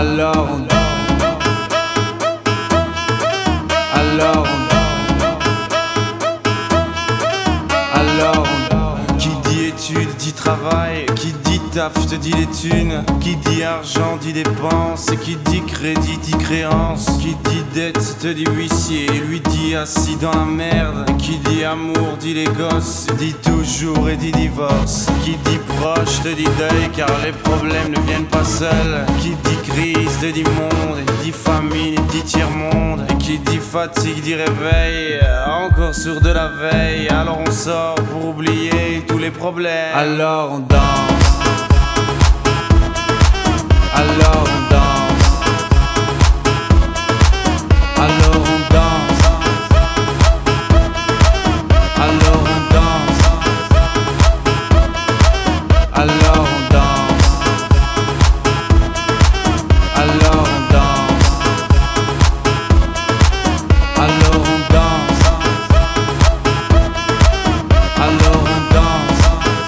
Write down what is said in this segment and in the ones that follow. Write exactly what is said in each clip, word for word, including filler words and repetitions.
Alors on Alors on Alors on Qui dit études dit travail, qui dit taf te dit les thunes, qui dit argent dit dépenses, et qui dit crédit dit créance, qui dit dette te dit huissier, lui dit assis dans la merde, qui dit amour dit les gosses, dit toujours et dit divorce, qui dit proche te dit deuil car les problèmes ne viennent pas seuls, qui dit crise te dit monde, et dit famine dit tiers-monde, et qui dit fatigue dit réveil, encore sourd de la veille, alors on sort pour oublier tous les problèmes. Alors on danse, alors on danse, alors on danse, alors on danse, alors on danse, alors on danse, alors on danse, alors on danse,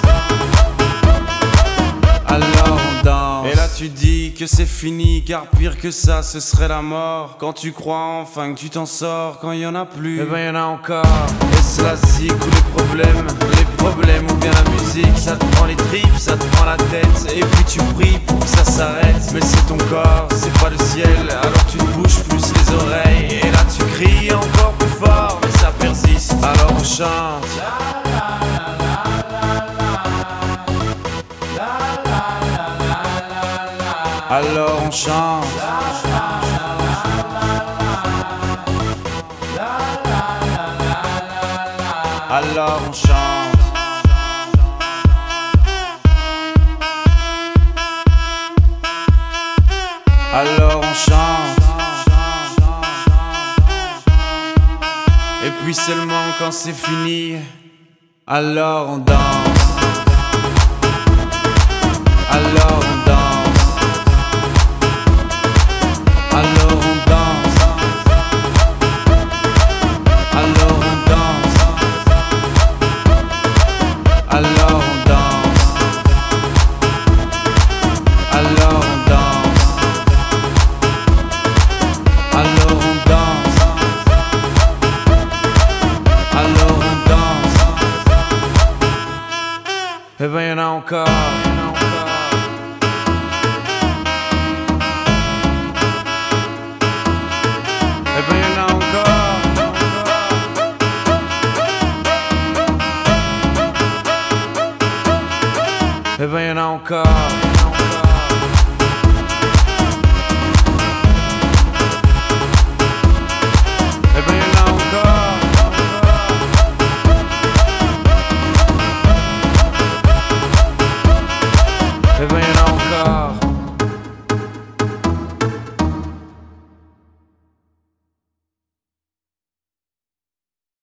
alors on danse. Et là tu dis que c'est fini, car pire que ça ce serait la mort. Quand tu crois enfin que tu t'en sors, quand il y en a plus, eh ben y en a encore. Et cela zik ou les problèmes, les problèmes ou bien la musique, ça te prend les tripes, ça te prend la tête, et puis tu pries pour que ça s'arrête. Mais c'est ton corps, c'est pas le ciel, alors tu te bouges plus les oreilles, et là tu cries encore plus fort, mais ça persiste, alors on chante. Alors on chante. Alors on chante. Alors on chante. Et puis seulement quand c'est fini, alors on danse. Alors on danse. Alors on danse, alors on danse, alors on danse, alors on danse, alors on danse, alors on danse. Eh ben y'en a encore, y'en a encore. Eh ben y'en a encore. Eh ben y'en a encore.